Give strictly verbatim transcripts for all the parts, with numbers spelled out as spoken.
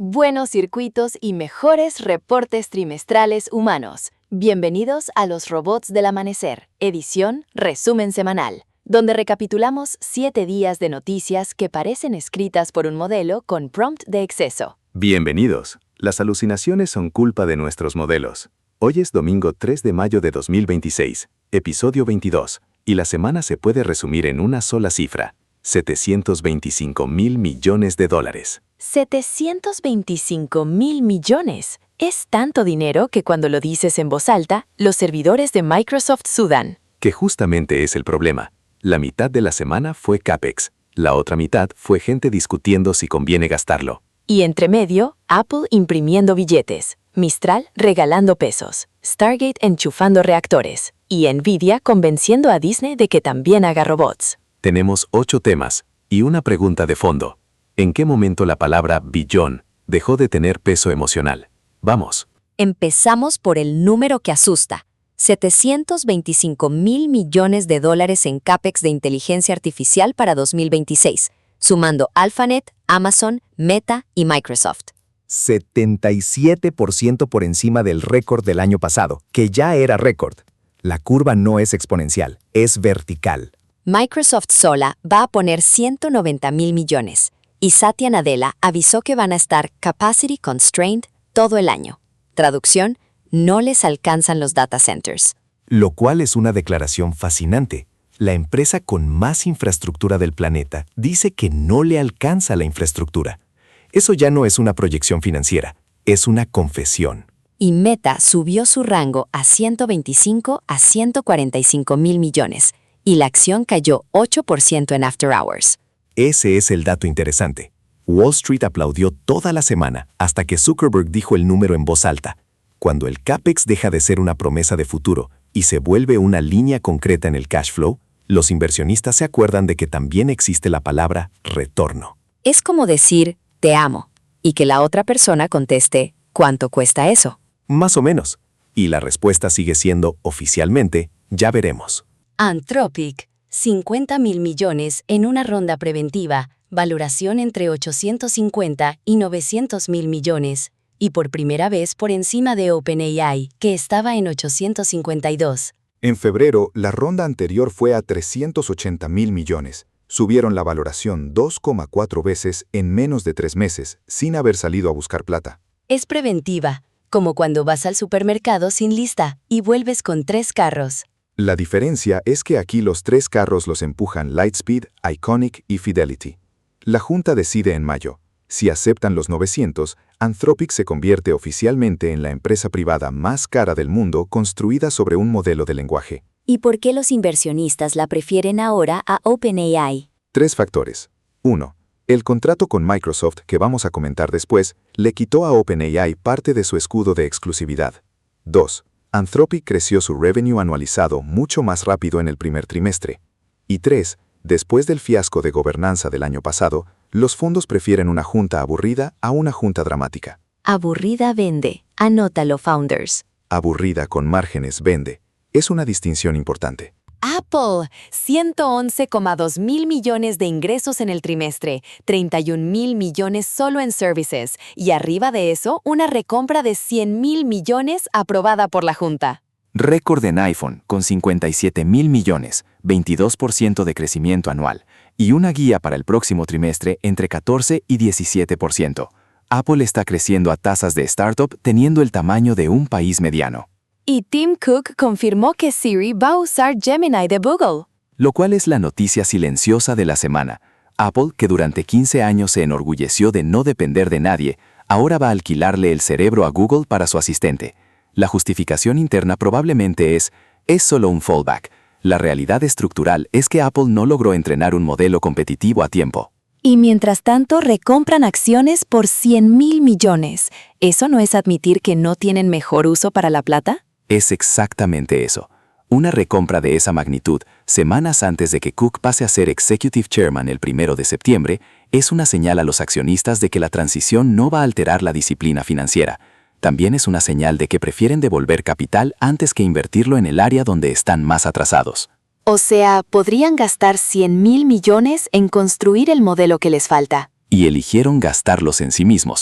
buenos circuitos y mejores reportes trimestrales humanos. Bienvenidos a Los Robots del Amanecer, edición Resumen Semanal, donde recapitulamos siete días de noticias que parecen escritas por un modelo con prompt de exceso. Bienvenidos. Las alucinaciones son culpa de nuestros modelos. Hoy es domingo tres de mayo de dos mil veintiséis, episodio veintidós, y la semana se puede resumir en una sola cifra: setecientos veinticinco mil millones de dólares. setecientos veinticinco mil millones. Es tanto dinero que cuando lo dices en voz alta, los servidores de Microsoft sudan. Que justamente es el problema. La mitad de la semana fue CAPEX. La otra mitad fue gente discutiendo si conviene gastarlo. Y entre medio, Apple imprimiendo billetes, Mistral regalando pesos, Stargate enchufando reactores y Nvidia convenciendo a Disney de que también haga robots. Tenemos ocho temas y una pregunta de fondo. ¿En qué momento la palabra billón dejó de tener peso emocional? Vamos. Empezamos por el número que asusta. setecientos veinticinco mil millones de dólares en CAPEX de inteligencia artificial para dos mil veintiséis, sumando Alphabet, Amazon, Meta y Microsoft. setenta y siete por ciento por encima del récord del año pasado, que ya era récord. La curva no es exponencial, es vertical. Microsoft sola va a poner ciento noventa mil millones, y Satya Nadella avisó que van a estar capacity constrained todo el año. Traducción: no les alcanzan los data centers. Lo cual es una declaración fascinante. La empresa con más infraestructura del planeta dice que no le alcanza la infraestructura. Eso ya no es una proyección financiera, es una confesión. Y Meta subió su rango a ciento veinticinco a ciento cuarenta y cinco mil millones, y la acción cayó ocho por ciento en After Hours. Ese es el dato interesante. Wall Street aplaudió toda la semana hasta que Zuckerberg dijo el número en voz alta. Cuando el CAPEX deja de ser una promesa de futuro y se vuelve una línea concreta en el cash flow, los inversionistas se acuerdan de que también existe la palabra retorno. Es como decir, te amo, y que la otra persona conteste, ¿cuánto cuesta eso? Más o menos. Y la respuesta sigue siendo, oficialmente, ya veremos. Anthropic, cincuenta mil millones en una ronda preventiva, valoración entre ochocientos cincuenta y novecientos mil millones, y por primera vez por encima de OpenAI, que estaba en ochocientos cincuenta y dos. En febrero, la ronda anterior fue a trescientos ochenta mil millones. Subieron la valoración dos coma cuatro veces en menos de tres meses, sin haber salido a buscar plata. Es preventiva, como cuando vas al supermercado sin lista y vuelves con tres carros. La diferencia es que aquí los tres carros los empujan Lightspeed, Iconic y Fidelity. La Junta decide en mayo. Si aceptan los novecientos, Anthropic se convierte oficialmente en la empresa privada más cara del mundo construida sobre un modelo de lenguaje. ¿Y por qué los inversionistas la prefieren ahora a OpenAI? Tres factores. uno. El contrato con Microsoft, que vamos a comentar después, le quitó a OpenAI parte de su escudo de exclusividad. dos. Anthropic creció su revenue anualizado mucho más rápido en el primer trimestre. Y tres. Después del fiasco de gobernanza del año pasado, los fondos prefieren una junta aburrida a una junta dramática. Aburrida vende. Anótalo, founders. Aburrida con márgenes vende. Es una distinción importante. Apple, ciento once coma dos mil millones de ingresos en el trimestre, treinta y un mil millones solo en services, y arriba de eso, una recompra de cien mil millones aprobada por la Junta. Récord en iPhone, con cincuenta y siete mil millones, veintidós por ciento de crecimiento anual, y una guía para el próximo trimestre entre catorce y diecisiete por ciento. Apple está creciendo a tasas de startup teniendo el tamaño de un país mediano. Y Tim Cook confirmó que Siri va a usar Gemini de Google. Lo cual es la noticia silenciosa de la semana. Apple, que durante quince años se enorgulleció de no depender de nadie, ahora va a alquilarle el cerebro a Google para su asistente. La justificación interna probablemente es, es solo un fallback. La realidad estructural es que Apple no logró entrenar un modelo competitivo a tiempo. Y mientras tanto recompran acciones por cien mil millones. ¿Eso no es admitir que no tienen mejor uso para la plata? Es exactamente eso. Una recompra de esa magnitud, semanas antes de que Cook pase a ser Executive Chairman el primero de septiembre, es una señal a los accionistas de que la transición no va a alterar la disciplina financiera. También es una señal de que prefieren devolver capital antes que invertirlo en el área donde están más atrasados. O sea, podrían gastar cien mil millones en construir el modelo que les falta. Y eligieron gastarlos en sí mismos.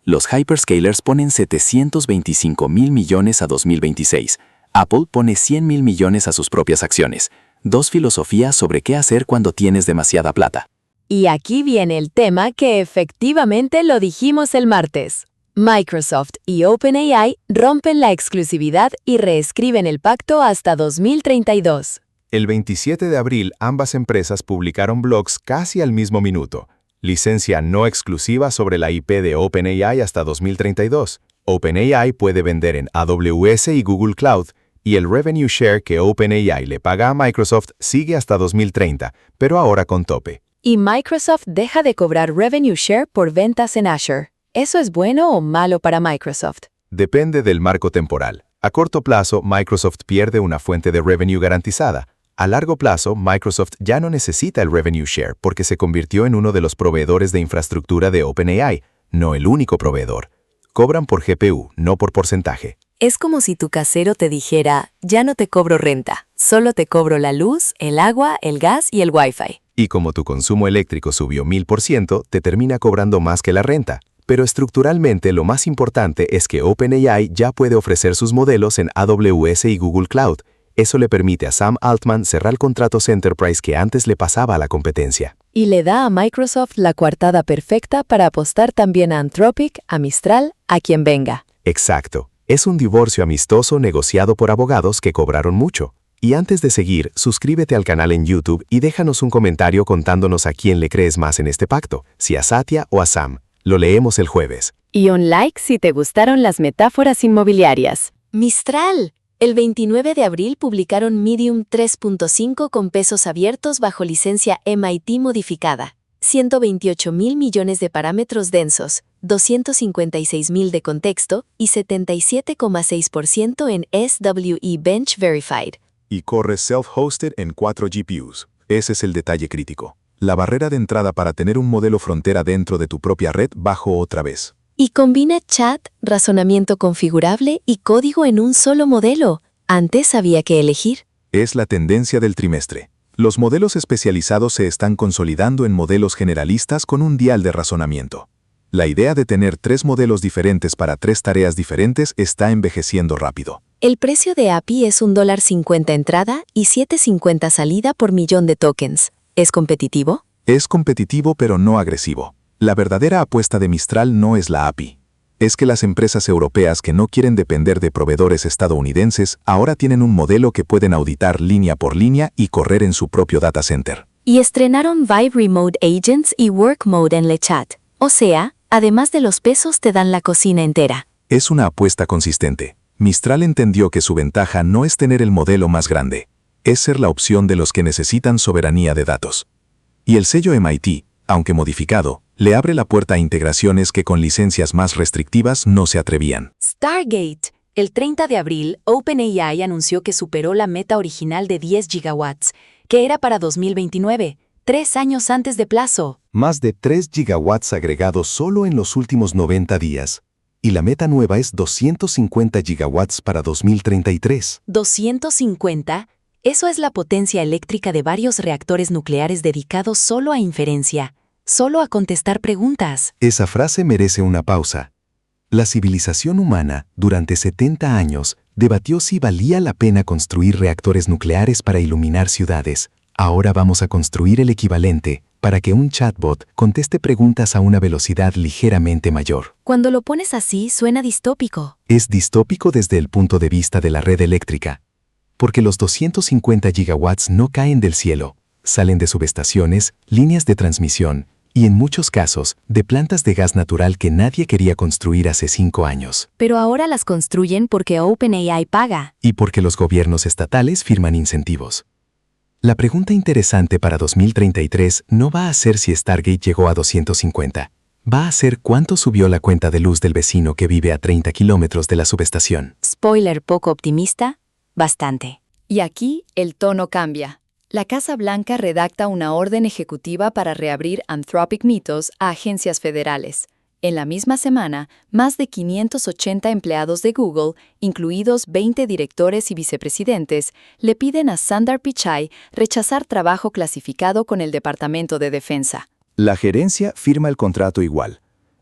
Los hyperscalers ponen setecientos veinticinco mil millones a dos mil veintiséis. Apple pone cien mil millones a sus propias acciones. Dos filosofías sobre qué hacer cuando tienes demasiada plata. Y aquí viene el tema que efectivamente lo dijimos el martes. Microsoft y OpenAI rompen la exclusividad y reescriben el pacto hasta dos mil treinta y dos. El veintisiete de abril, ambas empresas publicaron blogs casi al mismo minuto. Licencia no exclusiva sobre la I P de OpenAI hasta dos mil treinta y dos. OpenAI puede vender en A W S y Google Cloud, y el revenue share que OpenAI le paga a Microsoft sigue hasta dos mil treinta, pero ahora con tope. Y Microsoft deja de cobrar revenue share por ventas en Azure. ¿Eso es bueno o malo para Microsoft? Depende del marco temporal. A corto plazo, Microsoft pierde una fuente de revenue garantizada. A largo plazo, Microsoft ya no necesita el revenue share porque se convirtió en uno de los proveedores de infraestructura de OpenAI, no el único proveedor. Cobran por G P U, no por porcentaje. Es como si tu casero te dijera, ya no te cobro renta, solo te cobro la luz, el agua, el gas y el Wi-Fi. Y como tu consumo eléctrico subió mil por ciento, te termina cobrando más que la renta. Pero estructuralmente lo más importante es que OpenAI ya puede ofrecer sus modelos en A W S y Google Cloud. Eso le permite a Sam Altman cerrar contratos Enterprise que antes le pasaba a la competencia. Y le da a Microsoft la coartada perfecta para apostar también a Anthropic, a Mistral, a quien venga. Exacto. Es un divorcio amistoso negociado por abogados que cobraron mucho. Y antes de seguir, suscríbete al canal en YouTube y déjanos un comentario contándonos a quién le crees más en este pacto, si a Satya o a Sam. Lo leemos el jueves. Y un like si te gustaron las metáforas inmobiliarias. Mistral. El veintinueve de abril publicaron Medium tres punto cinco con pesos abiertos bajo licencia M I T modificada. ciento veintiocho mil millones de parámetros densos, doscientos cincuenta y seis mil de contexto y setenta y siete coma seis por ciento en S W E Bench Verified. Y corre self-hosted en cuatro G P Us. Ese es el detalle crítico. La barrera de entrada para tener un modelo frontera dentro de tu propia red bajó otra vez. Y combina chat, razonamiento configurable y código en un solo modelo. Antes había que elegir. Es la tendencia del trimestre. Los modelos especializados se están consolidando en modelos generalistas con un dial de razonamiento. La idea de tener tres modelos diferentes para tres tareas diferentes está envejeciendo rápido. El precio de A P I es un dólar cincuenta entrada y siete cincuenta salida por millón de tokens. ¿Es competitivo? Es competitivo pero no agresivo. La verdadera apuesta de Mistral no es la A P I. Es que las empresas europeas que no quieren depender de proveedores estadounidenses ahora tienen un modelo que pueden auditar línea por línea y correr en su propio data center. Y estrenaron Vibe Remote Agents y Work Mode en LeChat. O sea, además de los pesos te dan la cocina entera. Es una apuesta consistente. Mistral entendió que su ventaja no es tener el modelo más grande, es ser la opción de los que necesitan soberanía de datos. Y el sello M I T, aunque modificado, le abre la puerta a integraciones que con licencias más restrictivas no se atrevían. Stargate. El treinta de abril, OpenAI anunció que superó la meta original de diez gigawatts, que era para dos mil veintinueve, tres años antes de plazo. Más de tres gigawatts agregados solo en los últimos noventa días. Y la meta nueva es doscientos cincuenta gigawatts para dos mil treinta y tres. ¿doscientos cincuenta? Eso es la potencia eléctrica de varios reactores nucleares dedicados solo a inferencia, solo a contestar preguntas. Esa frase merece una pausa. La civilización humana, durante setenta años, debatió si valía la pena construir reactores nucleares para iluminar ciudades. Ahora vamos a construir el equivalente para que un chatbot conteste preguntas a una velocidad ligeramente mayor. Cuando lo pones así, suena distópico. Es distópico desde el punto de vista de la red eléctrica, porque los doscientos cincuenta gigawatts no caen del cielo, salen de subestaciones, líneas de transmisión y, en muchos casos, de plantas de gas natural que nadie quería construir hace cinco años. Pero ahora las construyen porque OpenAI paga. Y porque los gobiernos estatales firman incentivos. La pregunta interesante para dos mil treinta y tres no va a ser si Stargate llegó a doscientos cincuenta. Va a ser cuánto subió la cuenta de luz del vecino que vive a treinta kilómetros de la subestación. Spoiler poco optimista, bastante. Y aquí el tono cambia. La Casa Blanca redacta una orden ejecutiva para reabrir Anthropic Mythos a agencias federales. En la misma semana, más de quinientos ochenta empleados de Google, incluidos veinte directores y vicepresidentes, le piden a Sundar Pichai rechazar trabajo clasificado con el Departamento de Defensa. La gerencia firma el contrato igual.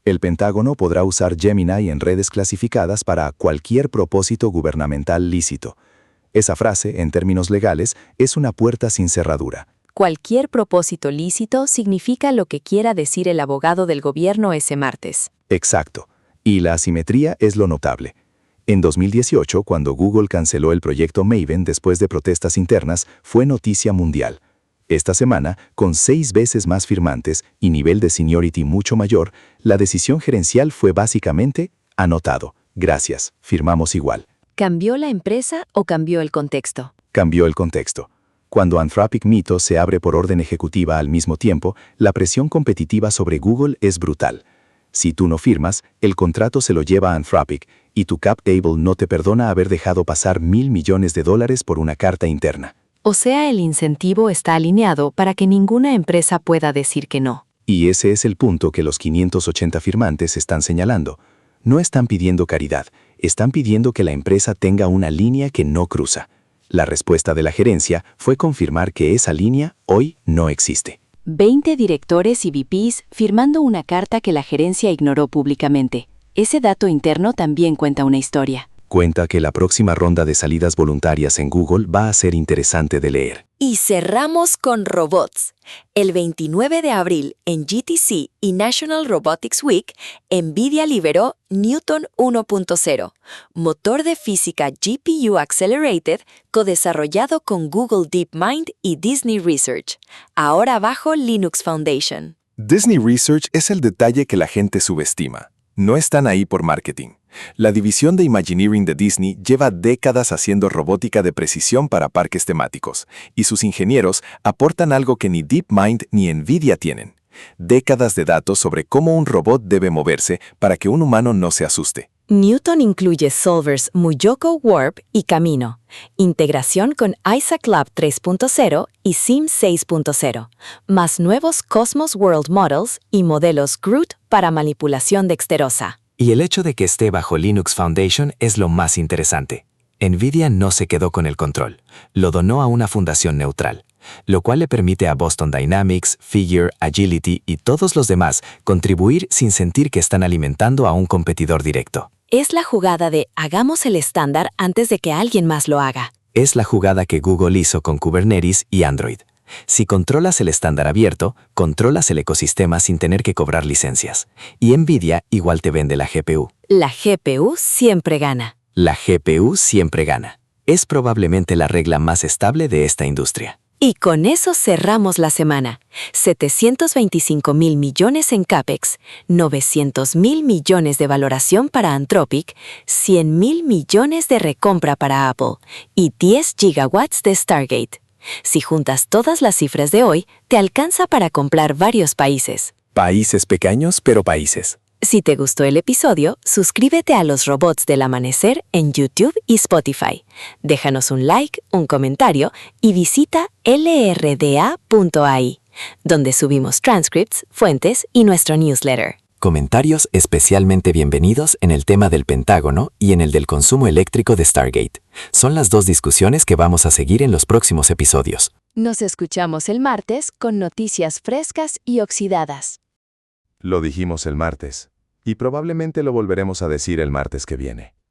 El Pentágono podrá usar Gemini en redes clasificadas para cualquier propósito gubernamental lícito. Esa frase, en términos legales, es una puerta sin cerradura. Cualquier propósito lícito significa lo que quiera decir el abogado del gobierno ese martes. Exacto. Y la asimetría es lo notable. En dos mil dieciocho, cuando Google canceló el proyecto Maven después de protestas internas, fue noticia mundial. Esta semana, con seis veces más firmantes y nivel de seniority mucho mayor, la decisión gerencial fue básicamente anotado. Gracias, firmamos igual. ¿Cambió la empresa o cambió el contexto? Cambió el contexto. Cuando Anthropic Mythos se abre por orden ejecutiva al mismo tiempo, la presión competitiva sobre Google es brutal. Si tú no firmas, el contrato se lo lleva a Anthropic y tu cap table no te perdona haber dejado pasar mil millones de dólares por una carta interna. O sea, el incentivo está alineado para que ninguna empresa pueda decir que no. Y ese es el punto que los quinientos ochenta firmantes están señalando. No están pidiendo caridad, están pidiendo que la empresa tenga una línea que no cruza. La respuesta de la gerencia fue confirmar que esa línea hoy no existe. veinte directores y V Ps firmando una carta que la gerencia ignoró públicamente. Ese dato interno también cuenta una historia. Cuenta que la próxima ronda de salidas voluntarias en Google va a ser interesante de leer. Y cerramos con robots. El veintinueve de abril, en G T C y National Robotics Week, NVIDIA liberó Newton uno punto cero, motor de física G P U Accelerated, codesarrollado con Google DeepMind y Disney Research, ahora bajo Linux Foundation. Disney Research es el detalle que la gente subestima. No están ahí por marketing. La división de Imagineering de Disney lleva décadas haciendo robótica de precisión para parques temáticos, y sus ingenieros aportan algo que ni DeepMind ni NVIDIA tienen. Décadas de datos sobre cómo un robot debe moverse para que un humano no se asuste. Newton incluye solvers Muyoko Warp y Camino, integración con Isaac Lab tres punto cero y Sim seis punto cero, más nuevos Cosmos World Models y modelos Groot para manipulación dexterosa. Y el hecho de que esté bajo Linux Foundation es lo más interesante. NVIDIA no se quedó con el control, lo donó a una fundación neutral, lo cual le permite a Boston Dynamics, Figure, Agility y todos los demás contribuir sin sentir que están alimentando a un competidor directo. Es la jugada de hagamos el estándar antes de que alguien más lo haga. Es la jugada que Google hizo con Kubernetes y Android. Si controlas el estándar abierto, controlas el ecosistema sin tener que cobrar licencias. Y NVIDIA igual te vende la G P U. La G P U siempre gana. La G P U siempre gana. Es probablemente la regla más estable de esta industria. Y con eso cerramos la semana. setecientos veinticinco mil millones en CAPEX, novecientos mil millones de valoración para Anthropic, cien mil millones de recompra para Apple y diez gigawatts de Stargate. Si juntas todas las cifras de hoy, te alcanza para comprar varios países. Países pequeños, pero países. Si te gustó el episodio, suscríbete a Los Robots del Amanecer en YouTube y Spotify. Déjanos un like, un comentario y visita L R D A punto A I, donde subimos transcripts, fuentes y nuestro newsletter. Comentarios especialmente bienvenidos en el tema del Pentágono y en el del consumo eléctrico de Stargate. Son las dos discusiones que vamos a seguir en los próximos episodios. Nos escuchamos el martes con noticias frescas y oxidadas. Lo dijimos el martes, y probablemente lo volveremos a decir el martes que viene.